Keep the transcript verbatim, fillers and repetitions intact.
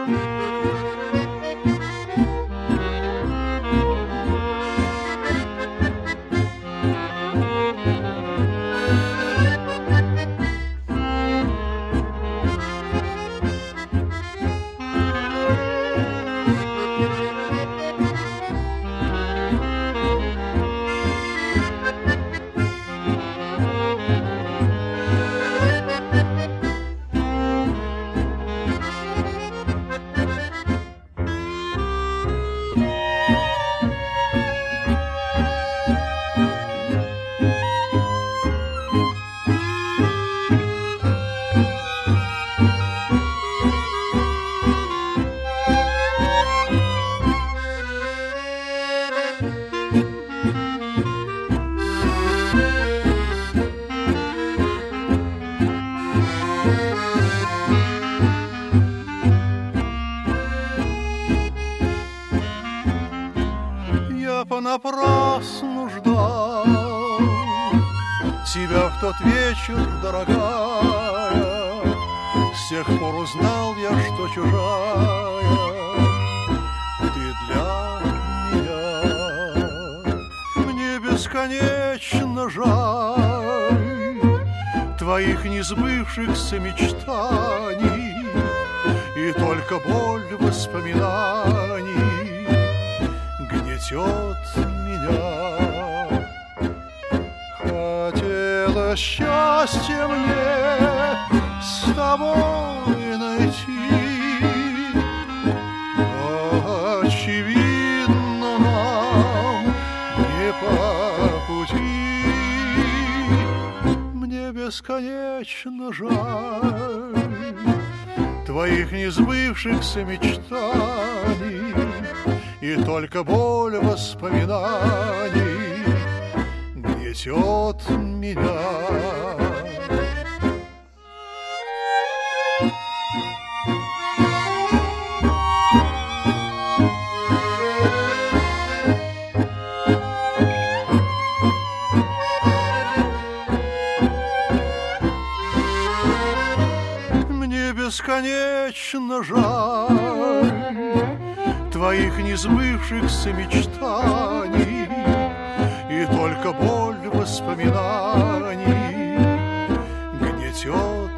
Понапрасну ждал тебя в тот вечер, дорогая. С тех пор узнал я, что чужая ты для меня. Мне бесконечно жаль твоих несбывшихся мечтаний, и только боль воспоминаний гнетет меня. Хотелось счастье мне с тобой найти, но очевидно нам не по пути. Мне бесконечно жаль твоих несбывшихся мечтаний, и только боль воспоминаний гнетет меня. Мне бесконечно жаль твоих несбывшихся мечтаний, и только боль воспоминаний гнетет